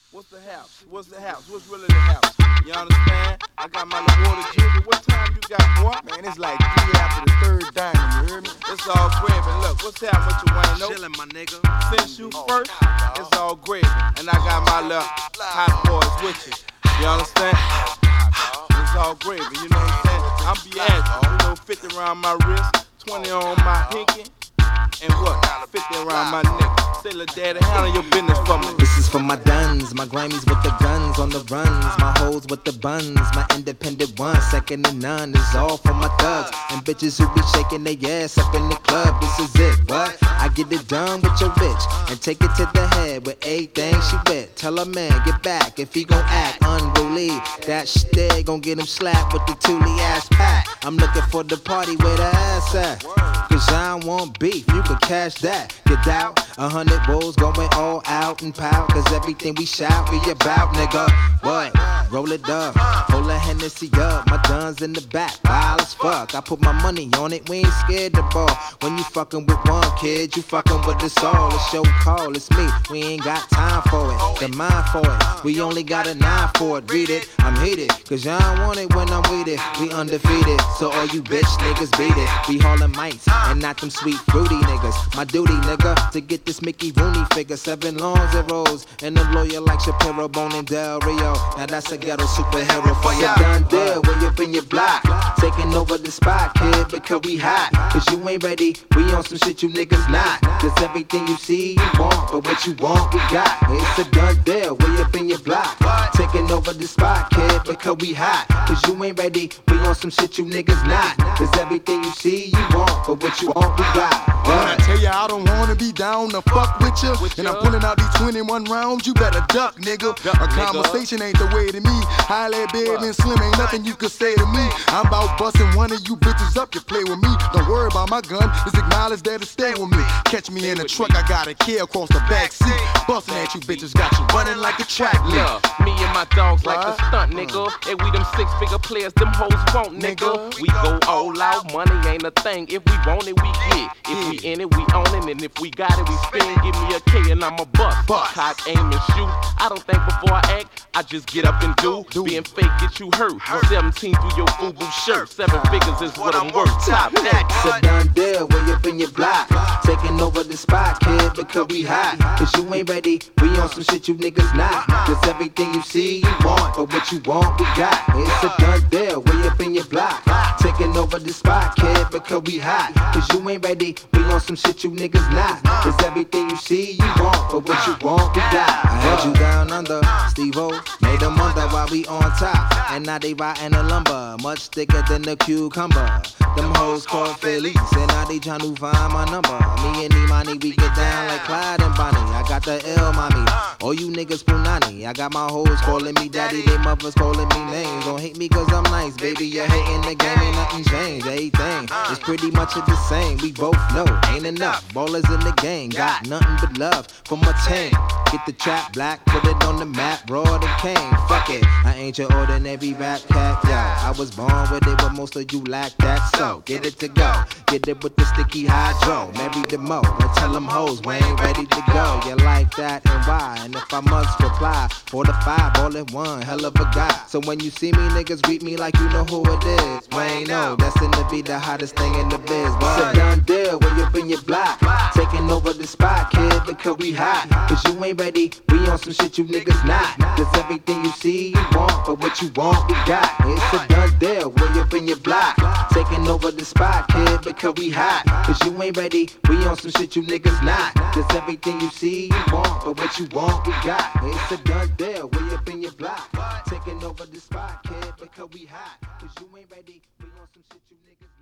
What's the house? What's the house? What's really the house? You understand? I got my little water jigger. What time you got, boy? Man, it's like 3 after the third diamond, you heard me? It's all gravy. Look, what's happening with you, Wayne? Chillin', my nigga. Since you first, it's all gravy. And I got my little hot boys with you. You understand? It's all gravy, you know what I'm saying? I'm Biaggi, you know, 50 around my wrist, 20 on my pinky, and what? 50 around my neck. Say, little daddy, handle your business for me. This is for my duns, my Grammys with the guns on the runs, my hoes with the buns, my independent ones, second to none. This is all for my thugs and bitches who be shaking their ass up in the club. This is it, what? I get it done with your bitch and take it to the head with everything she with. Tell her man, get back if he gon' act unruly. That shit there gon' get him slapped with the Thule ass pack. I'm looking for the party where the ass at. Cause I don't want beef, you can cash that. Get out, 100 bulls going all out and pout. Cause everything we shout be about, nigga. What? Roll it up, hold a Hennessy up. My guns in the back, wild as fuck. I put my money on it, we ain't scared to ball. When you fucking with one kid, you fucking with us all. It's your call, it's me, we ain't got time for it. The mind for it, we only got a 9 for it. Read it, I'm heated, cause y'all don't want it when I'm with it. We undefeated, so all you bitch niggas beat it. We haulin' mites, and not them sweet fruity niggas. My duty, nigga, to get this Mickey Rooney figure. 7 long zeros, and a lawyer like Shapiro, Bone and Del Rio. Now that's a ghetto superhero for your done deal. Way up in your block, taking over the spot, kid, because we hot. Cause you ain't ready, we on some shit you niggas not. Cause everything you see you want, but what you want we got. It's a done deal, way up in your block, taking over the spot, kid, because we hot. Cause you ain't ready, we on some shit you niggas not. Cause everything you see you want, but what you want we got. When I tell you I don't wanna be down to fuck with you, and I'm pulling out these 21 rounds, you better duck, nigga. A conversation ain't the way to me. Highly big and slim, ain't nothing you could say to me. I'm about busting one of you bitches up, you play with me. Don't worry about my gun, it's acknowledged that it stay with me. Catch me in the truck, I got a key across the back seat. Busting at you bitches, got you running like a track lead. Yeah, me and my dogs like a stunt, nigga. And we them 6-figure players, them hoes won't, nigga. We go all out, money ain't a thing. If we want it, we get. If we in it, we own it. And if we got it, we spin. Give me a K and I'm a bust. Cock, aim, and shoot. I don't think before I act, I just get up and do. Being fake get you hurt. 17 through your FUBU shirt. 7 figures is what I'm worth. Top that. It's a done deal, way up in your block, taking over the spot, kid, because we hot. Cause you ain't ready, we on some shit you niggas not. Cause everything you see you want, but what you want we got. It's a done deal, way up in your block, taking over the spot, kid, because we hot. Cause you ain't ready, we on some shit you niggas not. Cause everything you see you want, but what you want we got. I held you down under, Steve-O, made them wonder why we on top. And now they riding the lumber, much thicker than the cucumber. Them hoes called Phillies, and now they tryna find my number. Me and Imani, we get down like Clyde and Bonnie. I got the ill mommy, all you niggas punani. I got my hoes calling me daddy, they mothers calling me names. Don't hate me cause I'm nice, baby, you're hating the game, ain't nothing changed. Everything is pretty much the same, we both know, ain't enough ballers in the game. Got nothing but love for my team. Get the trap black, put it on the map, raw and cane. Fuck it, I ain't your ordinary rap cat, yeah. I was born with it, but most of you lack that. So get it to go, get it with the sticky hydro. Marry the mo, and tell them hoes we ain't ready to go. You like that and why? And if I must reply, 4 to 5, all in one, hell of a guy. So when you see me, niggas greet me like you know who it is. Wayne, no, destined to be the hottest thing in the biz. It's a done deal, way up in your block, taking over the spot, kid, because we hot. Cause you ain't ready, we on some shit you niggas not. Cause everything you see you want, but what you want we got. It's a done deal, way up in your block, taking over the spot, kid, because we hot. Cause you ain't ready, we on some shit you niggas not. Cause everything you see you want, but what you want we got. It's a done deal, way up in your block, taking over the spot, kid, because we hot. Cause you ain't ready, we on some shit you niggas